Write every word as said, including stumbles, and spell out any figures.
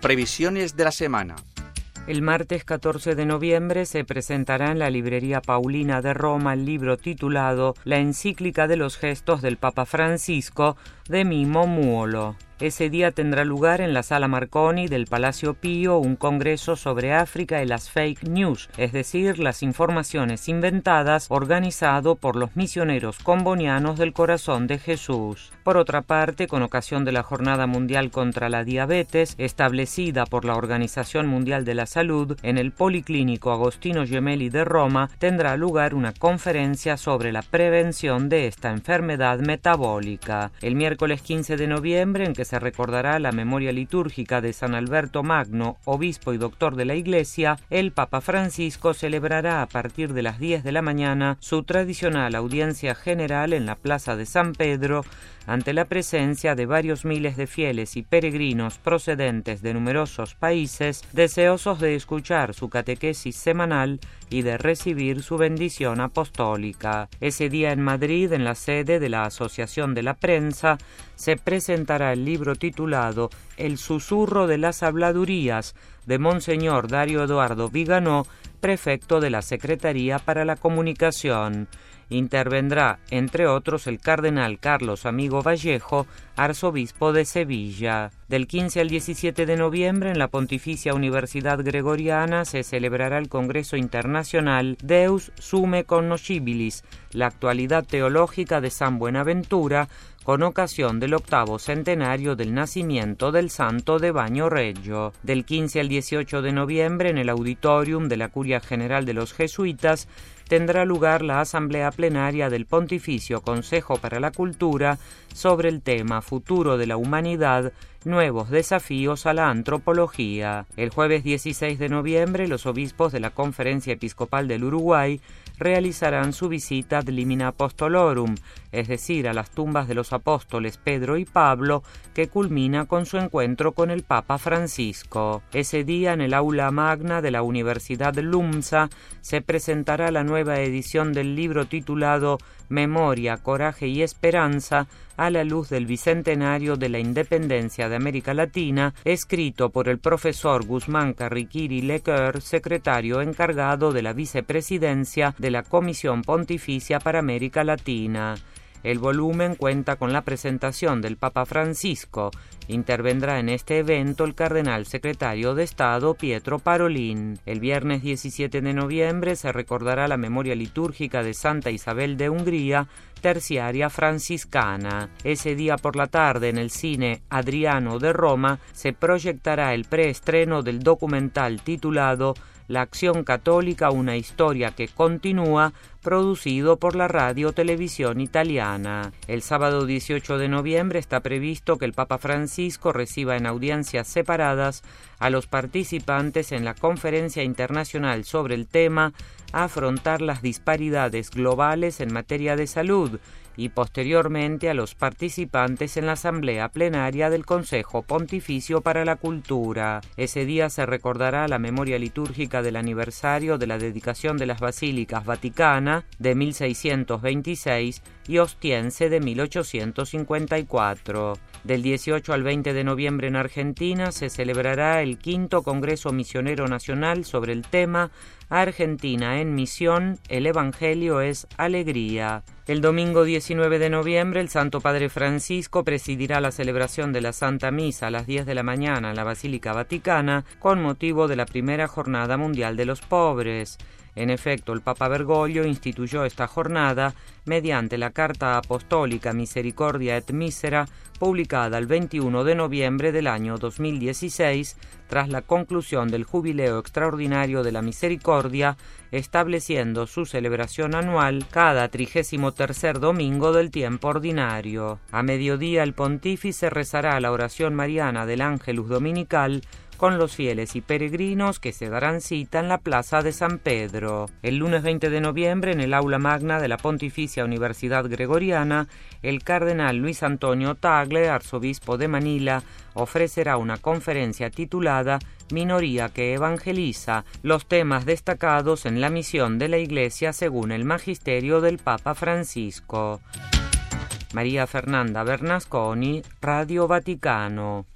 Previsiones de la semana. El martes catorce de noviembre se presentará en la librería Paulina de Roma el libro titulado La encíclica de los gestos del Papa Francisco de Mimmo Muolo. Ese día tendrá lugar en la Sala Marconi del Palacio Pío un congreso sobre África y las fake news, es decir, las informaciones inventadas, organizado por los misioneros combonianos del Corazón de Jesús. Por otra parte, con ocasión de la Jornada Mundial contra la Diabetes, establecida por la Organización Mundial de la Salud, en el Policlínico Agostino Gemelli de Roma tendrá lugar una conferencia sobre la prevención de esta enfermedad metabólica. El miércoles quince de noviembre, en que se recordará la memoria litúrgica de San Alberto Magno, obispo y doctor de la Iglesia, el Papa Francisco celebrará a partir de las diez de la mañana su tradicional audiencia general en la Plaza de San Pedro, ante la presencia de varios miles de fieles y peregrinos procedentes de numerosos países, deseosos de escuchar su catequesis semanal y de recibir su bendición apostólica. Ese día en Madrid, en la sede de la Asociación de la Prensa, se presentará el libro titulado El susurro de las habladurías, de Monseñor Dario Eduardo Viganó, prefecto de la Secretaría para la Comunicación. Intervendrá, entre otros, el cardenal Carlos Amigo Vallejo, arzobispo de Sevilla. Del quince al diecisiete de noviembre, en la Pontificia Universidad Gregoriana, se celebrará el Congreso Internacional Deus Summe Connoscibilis, la actualidad teológica de San Buenaventura, con ocasión del octavo centenario del nacimiento del santo de Bagnoregio. Del quince al dieciocho de noviembre, en el Auditorium de la Curia General de los Jesuitas, tendrá lugar la asamblea plenaria del Pontificio Consejo para la Cultura sobre el tema Futuro de la Humanidad, nuevos desafíos a la antropología. El jueves dieciséis de noviembre, los obispos de la Conferencia Episcopal del Uruguay realizarán su visita ad limina apostolorum, es decir, a las tumbas de los apóstoles Pedro y Pablo, que culmina con su encuentro con el Papa Francisco. Ese día, en el aula magna de la Universidad LUMSA, se presentará la nueva edición del libro titulado Memoria, Coraje y Esperanza a la luz del bicentenario de la independencia de América Latina, escrito por el profesor Guzmán Carriquiri Lecoeur, secretario encargado de la vicepresidencia de la Comisión Pontificia para América Latina. El volumen cuenta con la presentación del Papa Francisco. Intervendrá en este evento el cardenal secretario de Estado Pietro Parolin. El viernes diecisiete de noviembre se recordará la memoria litúrgica de Santa Isabel de Hungría, terciaria franciscana. Ese día por la tarde, en el cine Adriano de Roma, se proyectará el preestreno del documental titulado La Acción Católica, una historia que continúa, producido por la Radio Televisión Italiana. El sábado dieciocho de noviembre está previsto que el Papa Francisco reciba en audiencias separadas a los participantes en la Conferencia Internacional sobre el tema Afrontar las disparidades globales en materia de salud, y posteriormente a los participantes en la Asamblea Plenaria del Consejo Pontificio para la Cultura. Ese día se recordará la memoria litúrgica del aniversario de la dedicación de las Basílicas Vaticana de mil seiscientos veintiséis y Ostiense de mil ochocientos cincuenta y cuatro. Del dieciocho al veinte de noviembre en Argentina se celebrará el quinto Congreso Misionero Nacional sobre el tema Argentina en Misión, el Evangelio es Alegría. El domingo diecinueve de noviembre, el Santo Padre Francisco presidirá la celebración de la Santa Misa a las diez de la mañana en la Basílica Vaticana con motivo de la primera Jornada Mundial de los Pobres. En efecto, el Papa Bergoglio instituyó esta jornada mediante la Carta Apostólica Misericordia et Misera, publicada el veintiuno de noviembre del año dos mil dieciséis, tras la conclusión del Jubileo Extraordinario de la Misericordia, estableciendo su celebración anual cada trigésimo tercer domingo del tiempo ordinario. A mediodía, el pontífice rezará la oración mariana del Ángelus Dominical con los fieles y peregrinos que se darán cita en la Plaza de San Pedro. El lunes veinte de noviembre, en el aula magna de la Pontificia Universidad Gregoriana, el cardenal Luis Antonio Tagle, arzobispo de Manila, ofrecerá una conferencia titulada Minoría que evangeliza, los temas destacados en la misión de la Iglesia según el magisterio del Papa Francisco. María Fernanda Bernasconi, Radio Vaticano.